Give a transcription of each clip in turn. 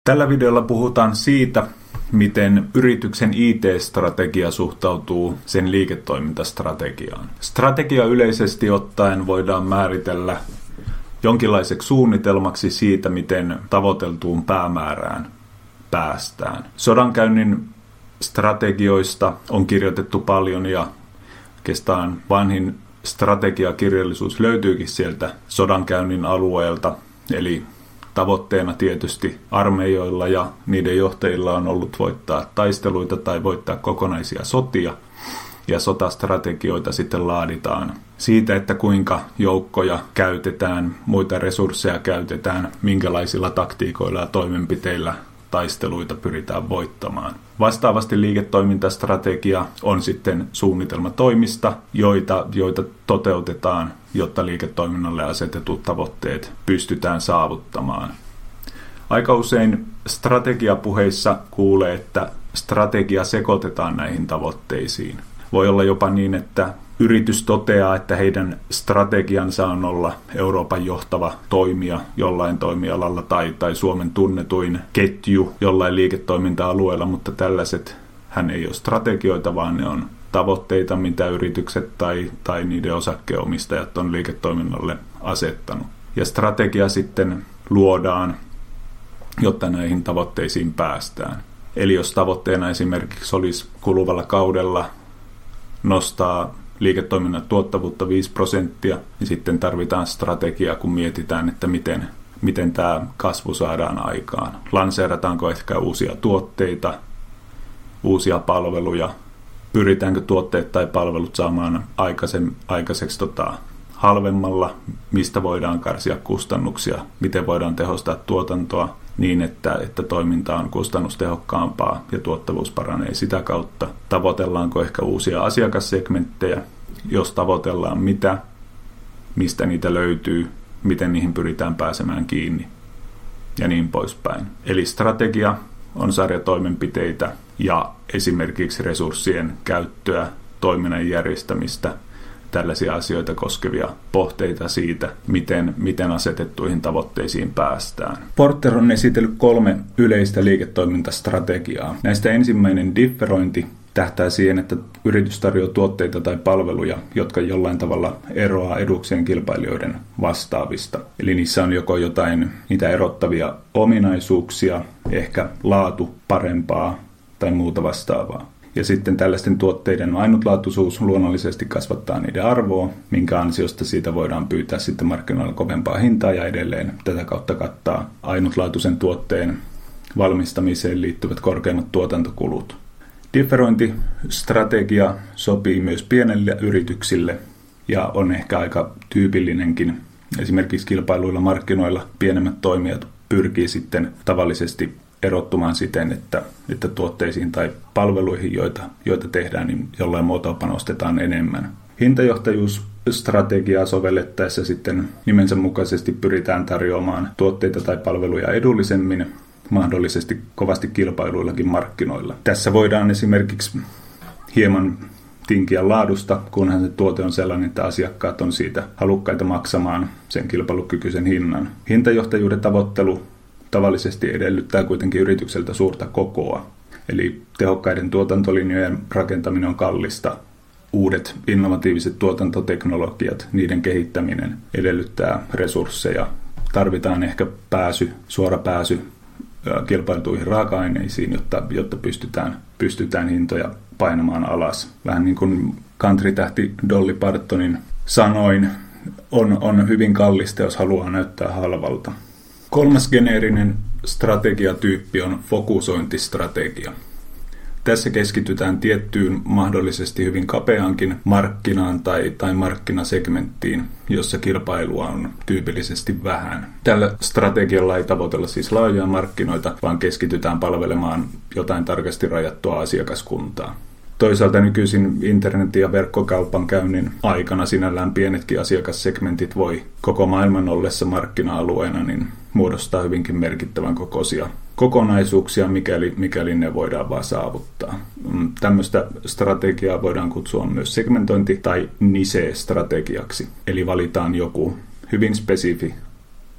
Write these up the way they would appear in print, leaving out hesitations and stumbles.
Tällä videolla puhutaan siitä, miten yrityksen IT-strategia suhtautuu sen liiketoimintastrategiaan. Strategia yleisesti ottaen voidaan määritellä jonkinlaiseksi suunnitelmaksi siitä, miten tavoiteltuun päämäärään päästään. Sodankäynnin strategioista on kirjoitettu paljon ja oikeastaan vanhin strategiakirjallisuus löytyykin sieltä sodankäynnin alueelta, eli tavoitteena tietysti armeijoilla ja niiden johtajilla on ollut voittaa taisteluita tai voittaa kokonaisia sotia, ja sotastrategioita sitten laaditaan siitä, että kuinka joukkoja käytetään, muita resursseja käytetään, minkälaisilla taktiikoilla ja toimenpiteillä taisteluita pyritään voittamaan. Vastaavasti liiketoimintastrategia on sitten suunnitelma toimista, joita toteutetaan, jotta liiketoiminnalle asetetut tavoitteet pystytään saavuttamaan. Aika usein strategiapuheissa kuulee, että strategia sekoitetaan näihin tavoitteisiin. Voi olla jopa niin, että yritys toteaa, että heidän strategiansa on olla Euroopan johtava toimija jollain toimialalla tai Suomen tunnetuin ketju jollain liiketoiminta-alueella, mutta tällaiset hän ei ole strategioita, vaan ne on tavoitteita, mitä yritykset tai niiden osakkeenomistajat on liiketoiminnalle asettanut. Ja strategia sitten luodaan, jotta näihin tavoitteisiin päästään. Eli jos tavoitteena esimerkiksi olisi kuluvalla kaudella nostaa liiketoiminnan tuottavuutta 5%, niin sitten tarvitaan strategiaa, kun mietitään, että miten tämä kasvu saadaan aikaan. Lanseerataanko ehkä uusia tuotteita, uusia palveluja, pyritäänkö tuotteet tai palvelut saamaan aikaiseksi halvemmalla, mistä voidaan karsia kustannuksia, miten voidaan tehostaa tuotantoa niin, että toiminta on kustannustehokkaampaa ja tuottavuus paranee sitä kautta. Tavoitellaanko ehkä uusia asiakassegmenttejä, jos tavoitellaan mistä niitä löytyy, miten niihin pyritään pääsemään kiinni ja niin poispäin. Eli strategia on sarja toimenpiteitä ja esimerkiksi resurssien käyttöä, toiminnan järjestämistä, tällaisia asioita koskevia pohteita siitä, miten asetettuihin tavoitteisiin päästään. Porter on esitellyt 3 yleistä liiketoimintastrategiaa. Näistä ensimmäinen differointi tähtää siihen, että yritys tarjoaa tuotteita tai palveluja, jotka jollain tavalla eroaa edukseen kilpailijoiden vastaavista. Eli niissä on joko jotain niitä erottavia ominaisuuksia, ehkä laatu parempaa tai muuta vastaavaa. Ja sitten tällaisten tuotteiden ainutlaatuisuus luonnollisesti kasvattaa niiden arvoa, minkä ansiosta siitä voidaan pyytää sitten markkinoilla kovempaa hintaa ja edelleen tätä kautta kattaa ainutlaatuisen tuotteen valmistamiseen liittyvät korkeimmat tuotantokulut. Differointistrategia sopii myös pienille yrityksille ja on ehkä aika tyypillinenkin. Esimerkiksi kilpailuilla markkinoilla pienemmät toimijat pyrkii sitten tavallisesti erottumaan siten, että tuotteisiin tai palveluihin, joita tehdään, niin jollain muotoa panostetaan enemmän. Hintajohtajuusstrategiaa sovellettaessa sitten nimensä mukaisesti pyritään tarjoamaan tuotteita tai palveluja edullisemmin, mahdollisesti kovasti kilpailuillakin markkinoilla. Tässä voidaan esimerkiksi hieman tinkiä laadusta, kunhan se tuote on sellainen, että asiakkaat on siitä halukkaita maksamaan sen kilpailukykyisen hinnan. Hintajohtajuuden tavoittelu tavallisesti edellyttää kuitenkin yritykseltä suurta kokoa, eli tehokkaiden tuotantolinjojen rakentaminen on kallista. Uudet innovatiiviset tuotantoteknologiat, niiden kehittäminen edellyttää resursseja. Tarvitaan ehkä suora pääsy kilpailtuihin raaka-aineisiin, jotta pystytään hintoja painamaan alas. Vähän niin kuin country-tähti Dolly Partonin sanoin, on hyvin kallista, jos haluaa näyttää halvalta. 3. geneerinen strategiatyyppi on fokusointistrategia. Tässä keskitytään tiettyyn mahdollisesti hyvin kapeaankin markkinaan tai markkinasegmenttiin, jossa kilpailua on tyypillisesti vähän. Tällä strategialla ei tavoitella siis laajoja markkinoita, vaan keskitytään palvelemaan jotain tarkasti rajattua asiakaskuntaa. Toisaalta nykyisin internetin ja verkkokaupan käynnin aikana sinällään pienetkin asiakassegmentit voi koko maailman ollessa markkina-alueena niin muodostaa hyvinkin merkittävän kokoisia kokonaisuuksia, mikäli ne voidaan vaan saavuttaa. Tämmöistä strategiaa voidaan kutsua myös segmentointi- tai niche-strategiaksi. Eli valitaan joku hyvin spesifi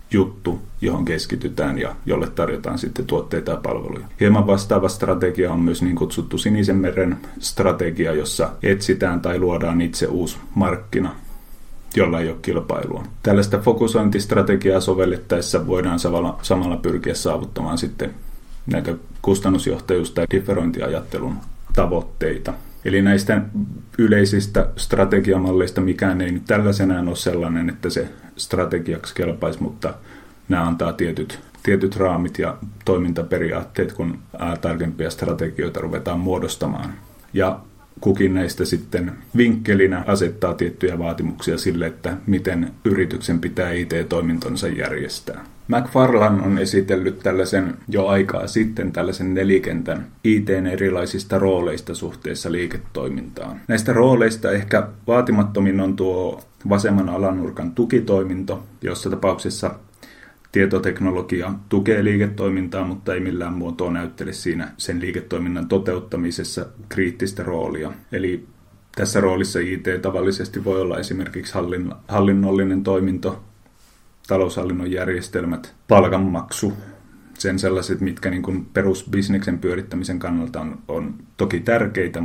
juttu, johon keskitytään ja jolle tarjotaan sitten tuotteita ja palveluja. Hieman vastaava strategia on myös niin kutsuttu sinisen meren strategia, jossa etsitään tai luodaan itse uusi markkina, jolla ei ole kilpailua. Tällaista fokusointistrategiaa sovellettaessa voidaan samalla pyrkiä saavuttamaan sitten näitä kustannusjohtajuus- tai differointiajattelun tavoitteita. Eli näistä yleisistä strategiamalleista mikään ei nyt tällaisenään ole sellainen, että se strategiaksi kelpaisi, mutta nämä antaa tietyt raamit ja toimintaperiaatteet, kun tarkempia strategioita ruvetaan muodostamaan. Ja kukin näistä sitten vinkkelinä asettaa tiettyjä vaatimuksia sille, että miten yrityksen pitää IT-toimintonsa järjestää. McFarlane on esitellyt tällaisen jo aikaa sitten tällaisen nelikentän IT:n erilaisista rooleista suhteessa liiketoimintaan. Näistä rooleista ehkä vaatimattomin on tuo vasemman alanurkan tukitoiminto, jossa tapauksessa tietoteknologia tukee liiketoimintaa, mutta ei millään muotoa näyttele siinä sen liiketoiminnan toteuttamisessa kriittistä roolia. Eli tässä roolissa IT tavallisesti voi olla esimerkiksi hallinnollinen toiminto, taloushallinnon järjestelmät, palkanmaksu, sen sellaiset, mitkä niin kuin perusbisneksen pyörittämisen kannalta on toki tärkeitä,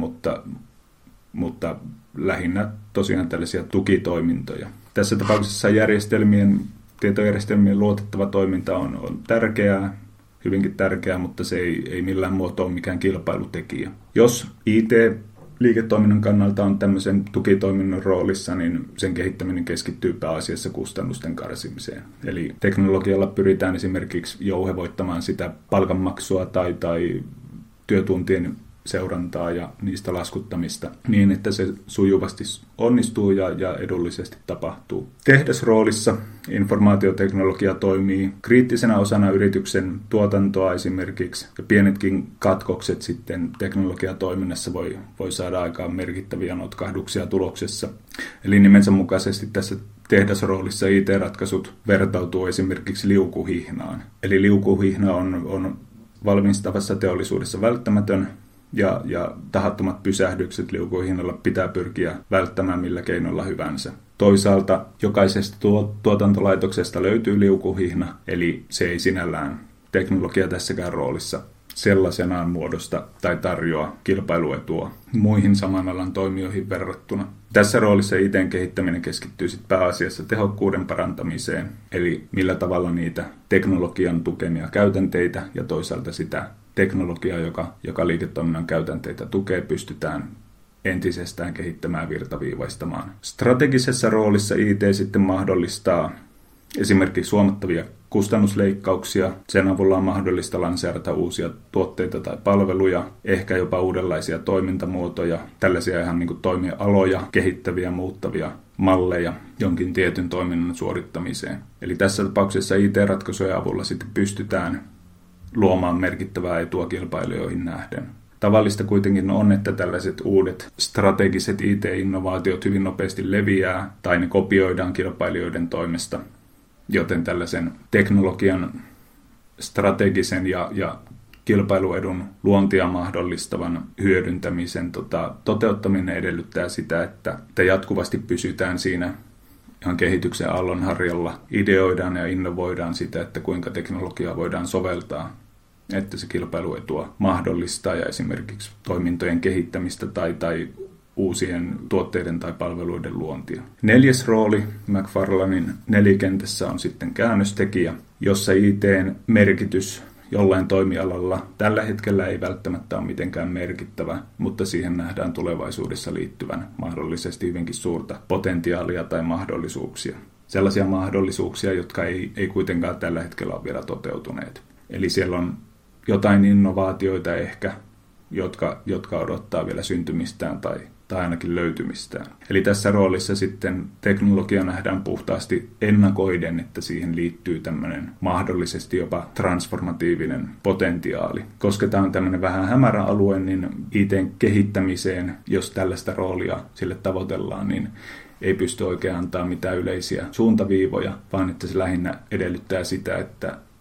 mutta lähinnä tosiaan tällaisia tukitoimintoja. Tässä tapauksessa tietojärjestelmien luotettava toiminta on tärkeää, hyvinkin tärkeää, mutta se ei millään muotoa ole mikään kilpailutekijä. Jos IT-liiketoiminnan kannalta on tämmöisen tukitoiminnon roolissa, niin sen kehittäminen keskittyy pääasiassa kustannusten karsimiseen. Eli teknologialla pyritään esimerkiksi jouhevoittamaan sitä palkanmaksua tai työtuntien seurantaa ja niistä laskuttamista niin, että se sujuvasti onnistuu ja edullisesti tapahtuu. Tehdasroolissa informaatioteknologia toimii kriittisenä osana yrityksen tuotantoa esimerkiksi, ja pienetkin katkokset sitten teknologiatoiminnassa voi saada aikaan merkittäviä notkahduksia tuloksessa. Eli nimensä mukaisesti tässä tehdasroolissa IT-ratkaisut vertautuu esimerkiksi liukuhihnaan. Eli liukuhihna on valmistavassa teollisuudessa välttämätön, ja tahattomat pysähdykset liukuhihnalla pitää pyrkiä välttämään millä keinolla hyvänsä. Toisaalta jokaisesta tuotantolaitoksesta löytyy liukuhihna, eli se ei sinällään teknologia tässäkään roolissa sellaisenaan muodosta tai tarjoa kilpailuetua muihin saman alan toimijoihin verrattuna. Tässä roolissa IT:n kehittäminen keskittyy sitten pääasiassa tehokkuuden parantamiseen, eli millä tavalla niitä teknologian tukemia käytänteitä ja toisaalta sitä teknologiaa, joka liiketoiminnan käytänteitä tukee, pystytään entisestään kehittämään, virtaviivaistamaan. Strategisessa roolissa IT sitten mahdollistaa esimerkiksi huomattavia kustannusleikkauksia. Sen avulla on mahdollista lanseerata uusia tuotteita tai palveluja, ehkä jopa uudenlaisia toimintamuotoja, tällaisia ihan niin kuin toimialoja, kehittäviä, muuttavia malleja jonkin tietyn toiminnan suorittamiseen. Eli tässä tapauksessa IT-ratkaisujen avulla sitten pystytään luomaan merkittävää etua kilpailijoihin nähden. Tavallista kuitenkin on, että tällaiset uudet strategiset IT-innovaatiot hyvin nopeasti leviää tai ne kopioidaan kilpailijoiden toimesta, joten tällaisen teknologian strategisen ja kilpailuedun luontia mahdollistavan hyödyntämisen toteuttaminen edellyttää sitä, että jatkuvasti pysytään siinä ihan kehityksen aallonharjalla, ideoidaan ja innovoidaan sitä, että kuinka teknologiaa voidaan soveltaa, että se kilpailuetua mahdollistaa ja esimerkiksi toimintojen kehittämistä tai uusien tuotteiden tai palveluiden luontia. 4. rooli McFarlanen nelikentässä on sitten käännöstekijä, jossa IT:n merkitys jollain toimialalla tällä hetkellä ei välttämättä ole mitenkään merkittävä, mutta siihen nähdään tulevaisuudessa liittyvän mahdollisesti hyvinkin suurta potentiaalia tai mahdollisuuksia. Sellaisia mahdollisuuksia, jotka ei kuitenkaan tällä hetkellä ole vielä toteutuneet. Eli siellä on jotain innovaatioita ehkä, jotka odottaa vielä syntymistään tai ainakin löytymistään. Eli tässä roolissa sitten teknologia nähdään puhtaasti ennakoiden, että siihen liittyy tämmöinen mahdollisesti jopa transformatiivinen potentiaali. Koska tämä on tämmöinen vähän hämärä alue, niin IT:n kehittämiseen, jos tällaista roolia sille tavoitellaan, niin ei pysty oikein antaa mitään yleisiä suuntaviivoja, vaan että se lähinnä edellyttää sitä, että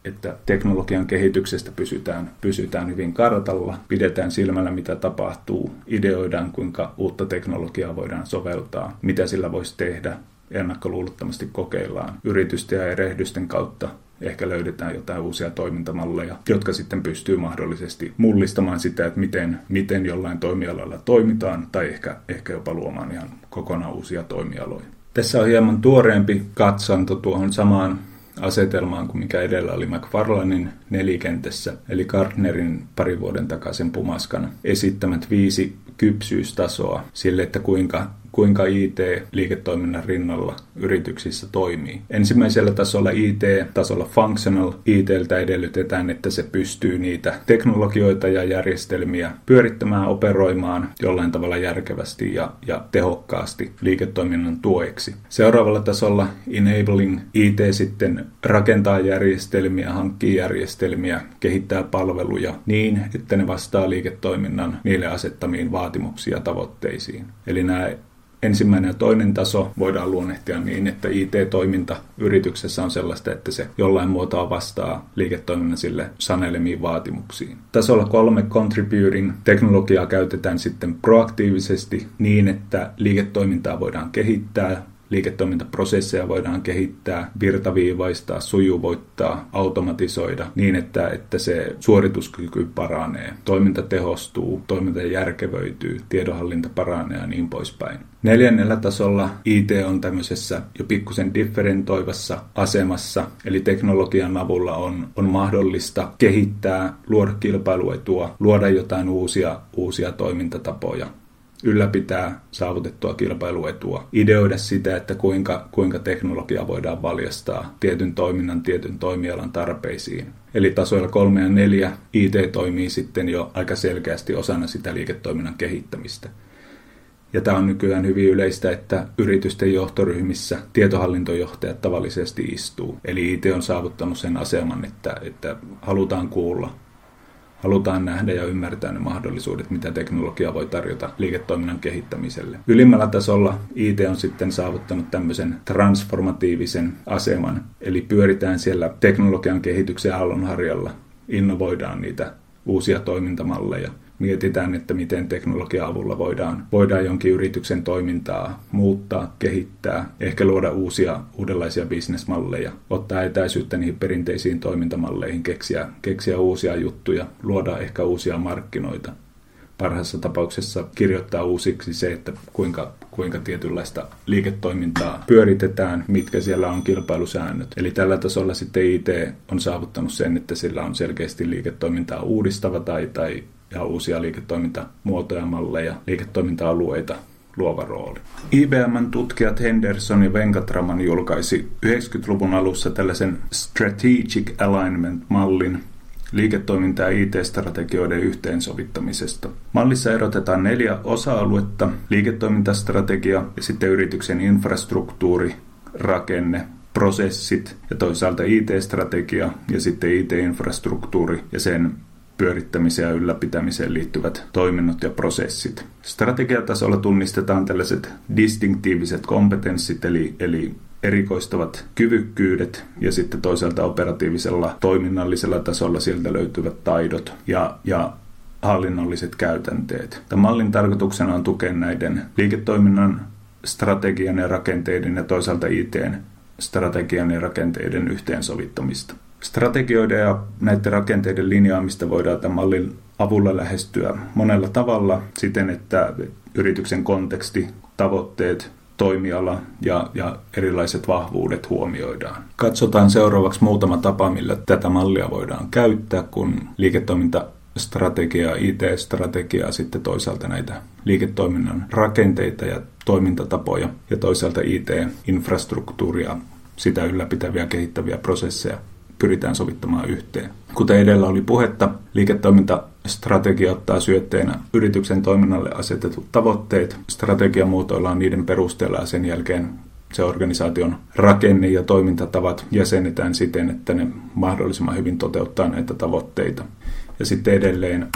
että teknologian kehityksestä pysytään hyvin kartalla, pidetään silmällä mitä tapahtuu, ideoidaan kuinka uutta teknologiaa voidaan soveltaa, mitä sillä voisi tehdä, ennakkoluulottomasti kokeillaan yritysten ja erehdysten kautta. Ehkä löydetään jotain uusia toimintamalleja, jotka sitten pystyy mahdollisesti mullistamaan sitä, että miten jollain toimialalla toimitaan, tai ehkä jopa luomaan ihan kokonaan uusia toimialoja. Tässä on hieman tuoreempi katsanto tuohon samaan asetelmaan kuin mikä edellä oli McFarlanen nelikentässä, eli Gartnerin pari vuoden takaisen pumaskan esittämät 5 kypsyystasoa sille, että kuinka IT-liiketoiminnan rinnalla yrityksissä toimii. Ensimmäisellä tasolla IT-tasolla functional. IT:ltä edellytetään, että se pystyy niitä teknologioita ja järjestelmiä pyörittämään, operoimaan jollain tavalla järkevästi ja tehokkaasti liiketoiminnan tueksi. Seuraavalla tasolla enabling. IT sitten rakentaa järjestelmiä, hankkii järjestelmiä, kehittää palveluja niin, että ne vastaa liiketoiminnan niille asettamiin vaatimuksiin ja tavoitteisiin. Eli nämä ensimmäinen ja toinen taso voidaan luonnehtia niin, että IT-toiminta yrityksessä on sellaista, että se jollain muotoa vastaa liiketoiminnan sille sanelemiin vaatimuksiin. Tasolla 3 contributing. Teknologiaa käytetään sitten proaktiivisesti niin, että liiketoimintaa voidaan kehittää, liiketoimintaprosesseja voidaan kehittää, virtaviivaistaa, sujuvoittaa, automatisoida niin, että se suorituskyky paranee, toiminta tehostuu, toiminta järkevöityy, tiedonhallinta paranee ja niin poispäin. 4. tasolla IT on tämmöisessä jo pikkusen differentoivassa asemassa, eli teknologian avulla on mahdollista kehittää, luoda kilpailuetua, luoda jotain uusia toimintatapoja, ylläpitää saavutettua kilpailuetua, ideoida sitä, että kuinka teknologia voidaan valjastaa tietyn toiminnan, tietyn toimialan tarpeisiin. Eli tasoilla 3 ja 4 IT toimii sitten jo aika selkeästi osana sitä liiketoiminnan kehittämistä. Ja tämä on nykyään hyvin yleistä, että yritysten johtoryhmissä tietohallintojohtajat tavallisesti istuu. Eli IT on saavuttanut sen aseman, että halutaan kuulla. Halutaan nähdä ja ymmärtää ne mahdollisuudet, mitä teknologia voi tarjota liiketoiminnan kehittämiselle. Ylimmällä tasolla IT on sitten saavuttanut tämmöisen transformatiivisen aseman, eli pyöritään siellä teknologian kehityksen aallonharjalla, innovoidaan niitä uusia toimintamalleja. Mietitään, että miten teknologian avulla voidaan jonkin yrityksen toimintaa muuttaa, kehittää, ehkä luoda uudenlaisia bisnesmalleja, ottaa etäisyyttä niihin perinteisiin toimintamalleihin, keksiä uusia juttuja, luoda ehkä uusia markkinoita. Parhaassa tapauksessa kirjoittaa uusiksi se, että kuinka tietynlaista liiketoimintaa pyöritetään, mitkä siellä on kilpailusäännöt. Eli tällä tasolla sitten IT on saavuttanut sen, että sillä on selkeästi liiketoimintaa uudistava tai ja uusia liiketoimintamuotoja, malleja, liiketoiminta-alueita luova rooli. IBM:n tutkijat Henderson ja Venkatraman julkaisi 90-luvun alussa tällaisen Strategic Alignment-mallin liiketoiminta- ja IT-strategioiden yhteensovittamisesta. Mallissa erotetaan 4 osa-aluetta: liiketoimintastrategia ja sitten yrityksen infrastruktuuri, rakenne, prosessit ja toisaalta IT-strategia ja sitten IT-infrastruktuuri ja sen pyörittämiseen ja ylläpitämiseen liittyvät toiminnot ja prosessit. Strategiatasolla tunnistetaan tällaiset distinktiiviset kompetenssit, eli erikoistavat kyvykkyydet, ja sitten toisaalta operatiivisella toiminnallisella tasolla sieltä löytyvät taidot ja hallinnolliset käytänteet. Tämän mallin tarkoituksena on tukea näiden liiketoiminnan strategian ja rakenteiden ja toisaalta IT-strategian ja rakenteiden yhteensovittamista. Strategioiden ja näiden rakenteiden linjaamista voidaan tämän mallin avulla lähestyä monella tavalla siten, että yrityksen konteksti, tavoitteet, toimiala ja erilaiset vahvuudet huomioidaan. Katsotaan seuraavaksi muutama tapa, millä tätä mallia voidaan käyttää, kun liiketoimintastrategiaa, IT-strategiaa, sitten toisaalta näitä liiketoiminnan rakenteita ja toimintatapoja ja toisaalta IT-infrastruktuuria, sitä ylläpitäviä kehittäviä prosesseja pyritään sovittamaan yhteen. Kuten edellä oli puhetta, liiketoimintastrategia ottaa syötteenä yrityksen toiminnalle asetetut tavoitteet. Strategia muotoillaan niiden perusteella ja sen jälkeen se organisaation rakenne ja toimintatavat jäsennetään siten, että ne mahdollisimman hyvin toteuttaa näitä tavoitteita. Ja sitten edelleen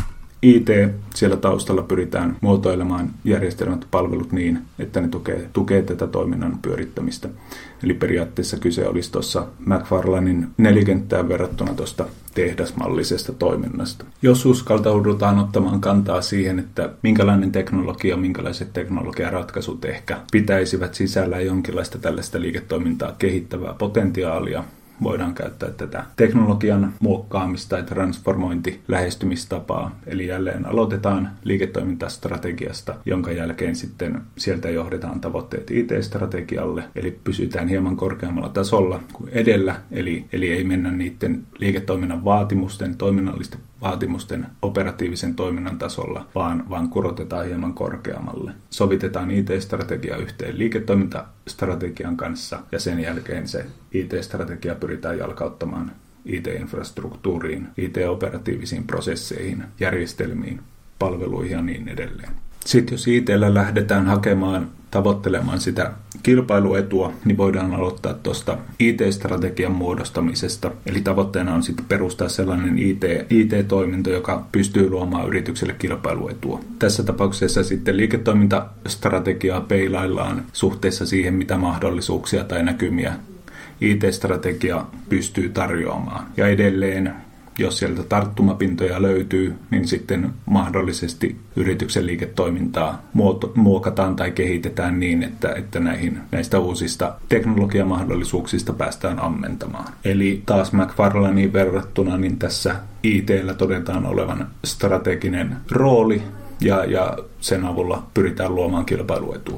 IT siellä taustalla pyritään muotoilemaan järjestelmät ja palvelut niin, että ne tukee tätä toiminnan pyörittämistä. Eli periaatteessa kyse olisi tuossa McFarlanen nelikenttään verrattuna tuosta tehdasmallisesta toiminnasta. Jos uskaltaudutaan ottamaan kantaa siihen, että minkälainen teknologia, minkälaiset teknologiaratkaisut ehkä pitäisivät sisällä jonkinlaista tällaista liiketoimintaa kehittävää potentiaalia, voidaan käyttää tätä teknologian muokkaamista tai transformointilähestymistapaa. Eli jälleen aloitetaan liiketoimintastrategiasta, jonka jälkeen sitten sieltä johdetaan tavoitteet IT-strategialle, eli pysytään hieman korkeammalla tasolla kuin edellä, eli ei mennä niiden liiketoiminnan vaatimusten, toiminnallisten vaatimusten operatiivisen toiminnan tasolla, vaan kurotetaan hieman korkeammalle. Sovitetaan IT-strategia yhteen liiketoimintastrategian kanssa ja sen jälkeen se IT-strategia pyritään jalkauttamaan IT-infrastruktuuriin, IT-operatiivisiin prosesseihin, järjestelmiin, palveluihin ja niin edelleen. Sitten jos IT:llä lähdetään tavoittelemaan sitä kilpailuetua, niin voidaan aloittaa tuosta IT-strategian muodostamisesta. Eli tavoitteena on sitten perustaa sellainen IT-toiminto, joka pystyy luomaan yritykselle kilpailuetua. Tässä tapauksessa sitten liiketoimintastrategiaa peilaillaan suhteessa siihen, mitä mahdollisuuksia tai näkymiä IT-strategia pystyy tarjoamaan. Ja edelleen, jos sieltä tarttumapintoja löytyy, niin sitten mahdollisesti yrityksen liiketoimintaa muokataan tai kehitetään niin, että näistä uusista teknologiamahdollisuuksista päästään ammentamaan. Eli taas McFarlaneen verrattuna, niin tässä IT:llä todetaan olevan strateginen rooli ja sen avulla pyritään luomaan kilpailuetua.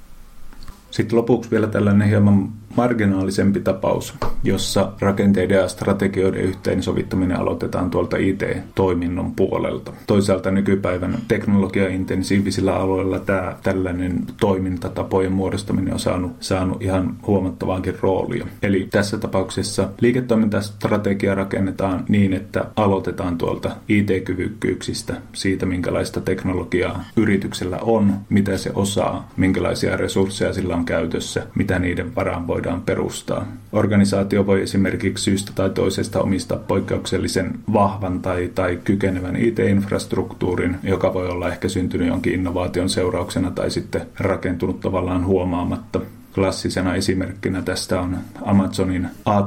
Sitten lopuksi vielä tällainen hieman marginaalisempi tapaus, jossa rakenteiden ja strategioiden yhteensovittaminen aloitetaan tuolta IT-toiminnon puolelta. Toisaalta nykypäivän teknologiaintensiivisillä aloilla tällainen toimintatapojen muodostaminen on saanut ihan huomattavaakin roolia. Eli tässä tapauksessa liiketoimintastrategia rakennetaan niin, että aloitetaan tuolta IT-kyvykkyyksistä, siitä minkälaista teknologiaa yrityksellä on, mitä se osaa, minkälaisia resursseja sillä on käytössä, mitä niiden varaan voidaan perustaa. Organisaatio voi esimerkiksi syystä tai toisesta omistaa poikkeuksellisen vahvan tai kykenevän IT-infrastruktuurin, joka voi olla ehkä syntynyt jonkin innovaation seurauksena tai sitten rakentunut tavallaan huomaamatta. Klassisena esimerkkinä tästä on Amazonin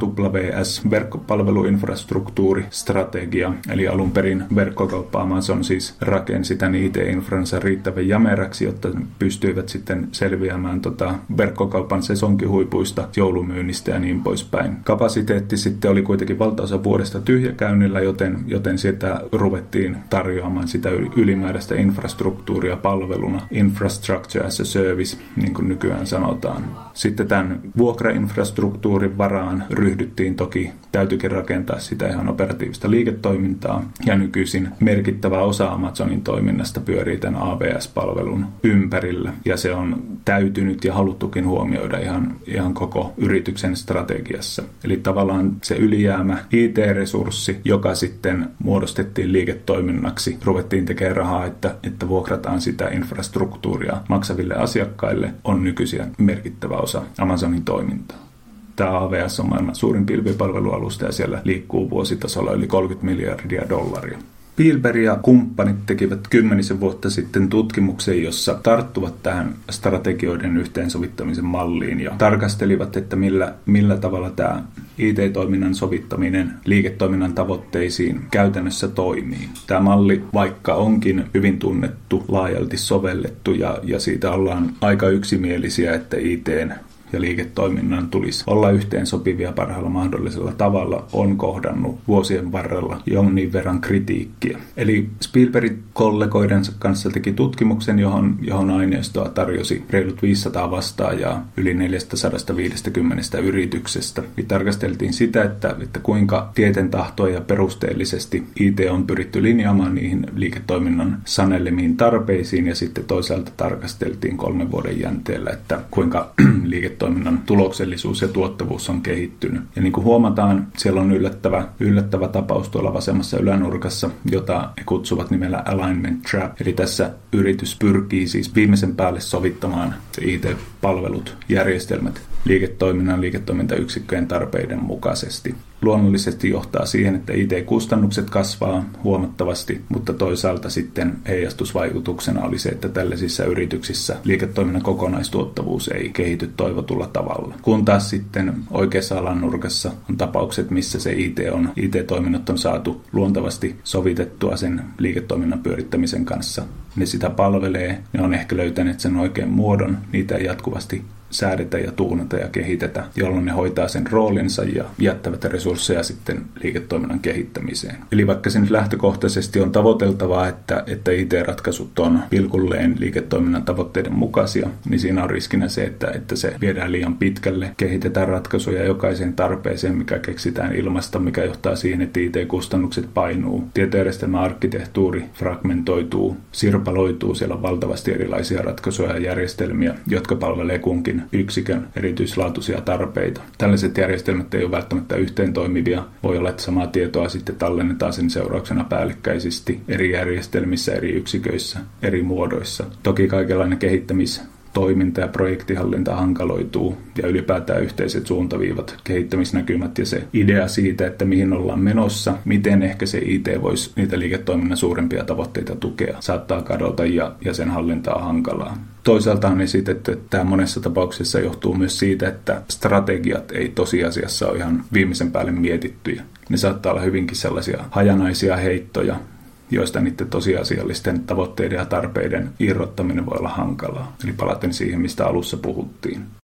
AWS-verkkopalveluinfrastruktuuristrategia, eli alun perin verkkokauppa Amazon siis rakensi tämän IT-infransa riittävän jämeräksi, jotta pystyivät sitten selviämään verkkokaupan sesonkihuipuista, joulumyynnistä ja niin poispäin. Kapasiteetti sitten oli kuitenkin valtaosa vuodesta tyhjäkäynnillä, joten sieltä ruvettiin tarjoamaan sitä ylimääräistä infrastruktuuria palveluna, infrastructure as a service, niin kuin nykyään sanotaan. Sitten tämän vuokrainfrastruktuurin varaan ryhdyttiin, toki täytyykin rakentaa sitä ihan operatiivista liiketoimintaa, ja nykyisin merkittävä osa Amazonin toiminnasta pyörii tämän AWS-palvelun ympärillä, ja se on täytynyt ja haluttukin huomioida ihan koko yrityksen strategiassa. Eli tavallaan se ylijäämä IT-resurssi, joka sitten muodostettiin liiketoiminnaksi, ruvettiin tekemään rahaa, että vuokrataan sitä infrastruktuuria maksaville asiakkaille, on nykyisin merkittävä osa Amazonin toimintaa. Tämä AWS on maailman suurin pilvipalvelualusta ja siellä liikkuu vuositasolla yli $30 miljardia. Spielberg ja kumppanit tekivät 10 vuotta sitten tutkimuksen, jossa tarttuvat tähän strategioiden yhteensovittamisen malliin ja tarkastelivat, että millä tavalla tämä IT-toiminnan sovittaminen liiketoiminnan tavoitteisiin käytännössä toimii. Tämä malli, vaikka onkin hyvin tunnettu, laajalti sovellettu ja siitä ollaan aika yksimielisiä, että IT:n ja liiketoiminnan tulisi olla yhteensopivia parhaalla mahdollisella tavalla, on kohdannut vuosien varrella jonkin verran kritiikkiä. Eli Spielberg kollegoidensa kanssa teki tutkimuksen, johon aineistoa tarjosi reilut 500 vastaajaa yli 450 yrityksestä. Eli tarkasteltiin sitä, että kuinka tietentahtoa ja perusteellisesti IT on pyritty linjaamaan niihin liiketoiminnan sanelemiin tarpeisiin, ja sitten toisaalta tarkasteltiin 3 vuoden jänteellä, että kuinka liiketoiminnan tuloksellisuus ja tuottavuus on kehittynyt. Ja niin kuin huomataan, siellä on yllättävä tapaus tuolla vasemmassa ylänurkassa, jota he kutsuvat nimellä alignment trap. Eli tässä yritys pyrkii siis viimeisen päälle sovittamaan IT-palvelut, järjestelmät liiketoimintayksikköjen tarpeiden mukaisesti. Luonnollisesti johtaa siihen, että IT-kustannukset kasvaa huomattavasti, mutta toisaalta sitten heijastusvaikutuksena oli se, että tällaisissa yrityksissä liiketoiminnan kokonaistuottavuus ei kehity toivotulla tavalla. Kun taas sitten oikeassa alan nurkassa on tapaukset, missä se IT-toiminnot on saatu luontevasti sovitettua sen liiketoiminnan pyörittämisen kanssa. Ne sitä palvelee, ne on ehkä löytäneet sen oikean muodon, niitä ei jatkuvasti säädetä ja tuunata ja kehitetä, jolloin ne hoitaa sen roolinsa ja jättävät resursseja sitten liiketoiminnan kehittämiseen. Eli vaikka se nyt lähtökohtaisesti on tavoiteltavaa, että IT-ratkaisut on pilkulleen liiketoiminnan tavoitteiden mukaisia, niin siinä on riskinä se, että se viedään liian pitkälle. Kehitetään ratkaisuja jokaiseen tarpeeseen, mikä keksitään ilmasta, mikä johtaa siihen, että IT-kustannukset painuu. Tietojärjestelmän arkkitehtuuri fragmentoituu, sirpaloituu, siellä on valtavasti erilaisia ratkaisuja ja järjestelmiä, jotka palvelee kunkin yksikön erityislaatuisia tarpeita. Tällaiset järjestelmät ei ole välttämättä yhteen toimivia. Voi olla, että samaa tietoa sitten tallennetaan sen seurauksena päällekkäisesti eri järjestelmissä, eri yksiköissä, eri muodoissa. Toki kaikenlainen kehittämistoiminta ja projektihallinta hankaloituu ja ylipäätään yhteiset suuntaviivat, kehittämisnäkymät ja se idea siitä, että mihin ollaan menossa, miten ehkä se IT voisi niitä liiketoiminnan suurempia tavoitteita tukea, saattaa kadota ja sen hallinta on hankalaa. Toisaalta on esitetty, että tämä monessa tapauksessa johtuu myös siitä, että strategiat ei tosiasiassa ole ihan viimeisen päälle mietittyjä. Ne saattaa olla hyvinkin sellaisia hajanaisia heittoja, joista niiden tosiasiallisten tavoitteiden ja tarpeiden irrottaminen voi olla hankalaa. Eli palaten siihen, mistä alussa puhuttiin.